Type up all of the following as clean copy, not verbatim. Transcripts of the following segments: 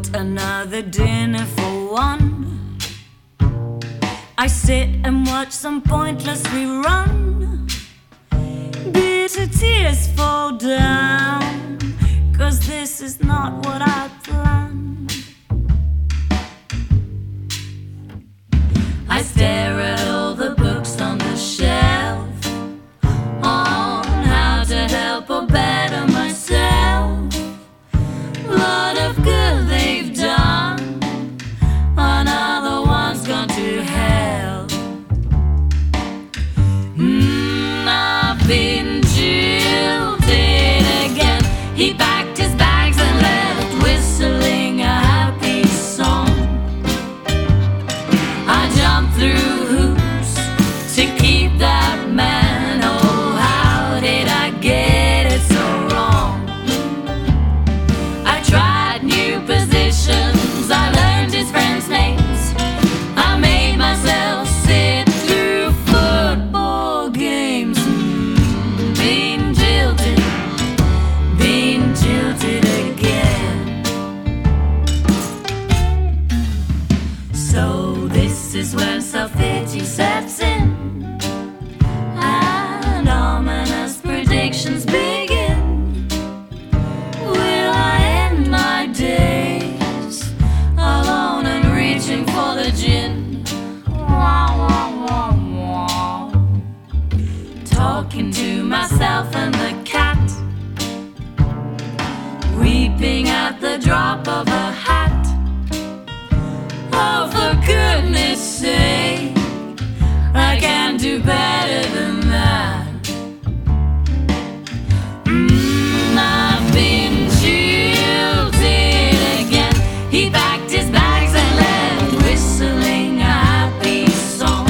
bought another dinner for one. I sit and watch some pointless rerun. Bitter tears fall down, 'cause this is not what I planned. I stare at all the books on the shelf, on how to help or better myself. Lot of good they've done, another one's gone to hell. I've been jilted again. He packed his bags and left, whistling a happy song. I jumped through hoops to keep that man. Oh, how did I get it so wrong? I tried new positions, I learned his friends' names. I made myself sit through football games. Been jilted again. So this is when self-pity sets in, and ominous predictions begin. Will I end my days alone and reaching for the gin? Wah, wah, wah, wah. Talking to myself and the cat, weeping at the drop of a hat. Oh, for goodness sake, I can't do better than that. I've been jilted again. He packed his bags and left, whistling a happy song.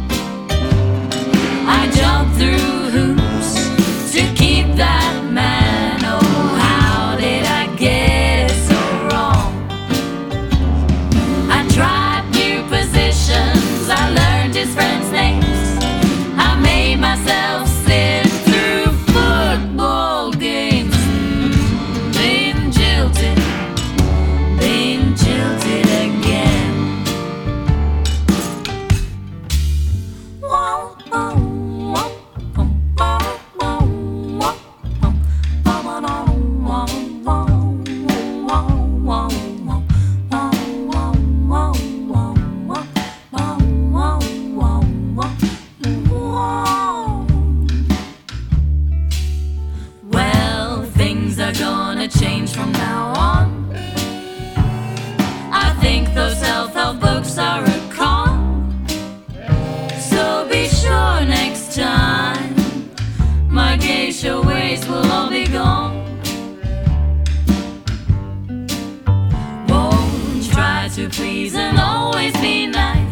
I jumped through hoops to keep that man. Oh, how did I get it so wrong? I tried new positions, I learned his friends' names. I made myself sit through football games. Been jilted again. Whoa, whoa, whoa, whoa, whoa, whoa, well, things are gonna change from now on. I think those self-help books are a con. So be sure next time my geisha ways will all be gone. Won't try to please and always be nice.